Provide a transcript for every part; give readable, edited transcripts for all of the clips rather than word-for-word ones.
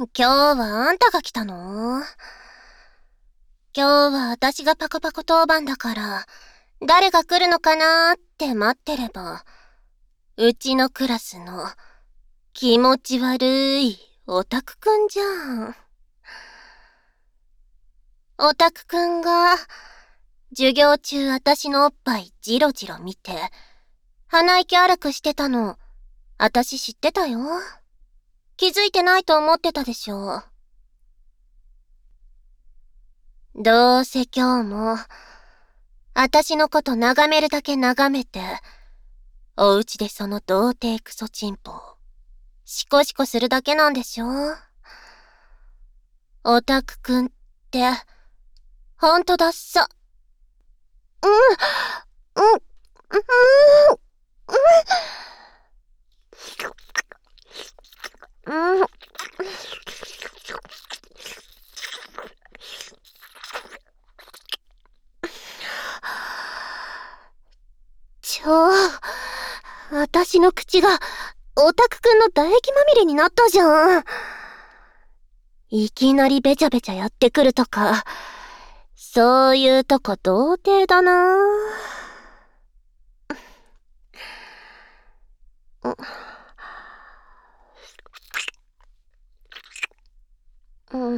今日はあんたが来たの？今日は私がパコパコ当番だから、誰が来るのかなーって待ってれば、うちのクラスの気持ち悪いオタクくんじゃん。オタクくんが、授業中私のおっぱいジロジロ見て、鼻息荒くしてたの、私知ってたよ。気づいてないと思ってたでしょ。どうせ今日も、私のこと眺めるだけ眺めて、お家でその童貞クソチンポを、シコシコするだけなんでしょ？オタクくんって、ほんとダッサ。うん、うん、うん、うん、うん。私の口が、オタクくんの唾液まみれになったじゃん。いきなりべちゃべちゃやってくるとか、そういうとこ童貞だなぁ。うん。うん。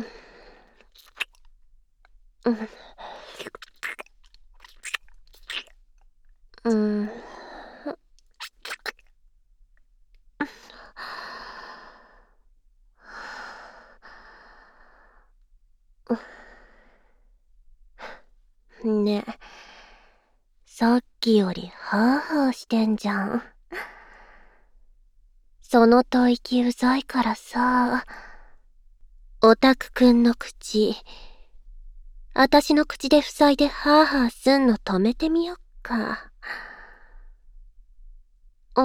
うん。ねえ、さっきよりハーハーしてんじゃん。その吐息うざいからさ、オタクくんの口、あたしの口で塞いでハーハーすんの止めてみよっか。うん、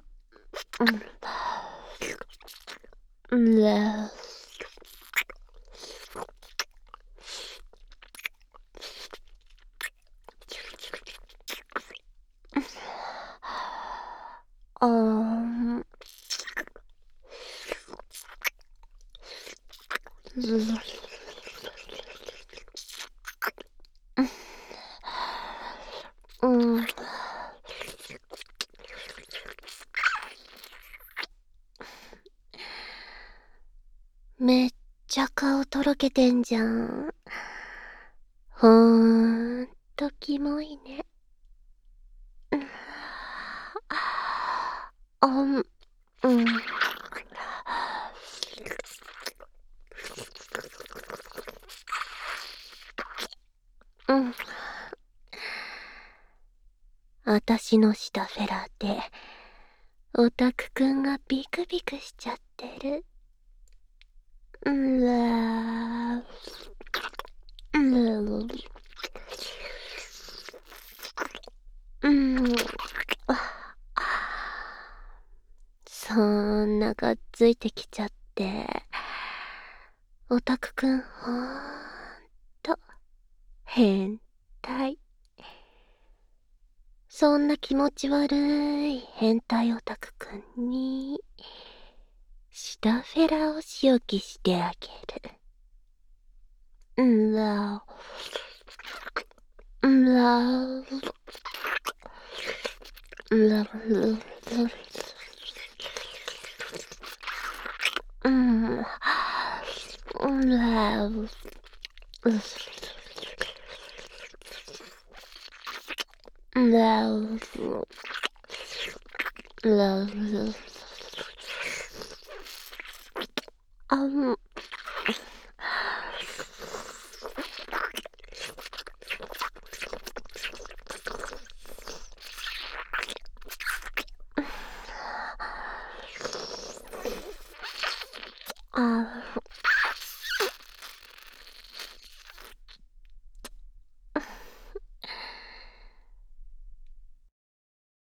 うん、あー、うん。めっちゃ顔とろけてんじゃん。ほーんとキモいね。うん、うん。うん。あたしの舌フェラーで、オタクくんがビクビクしちゃってる。うんらー。うん。うん。そんながっついてきちゃって。オタクくんほんと、変態。そんな気持ち悪い変態オタクくんに、舌フェラを仕置きしてあげる。うんらうんらうんらうんうんらうんらあん、あ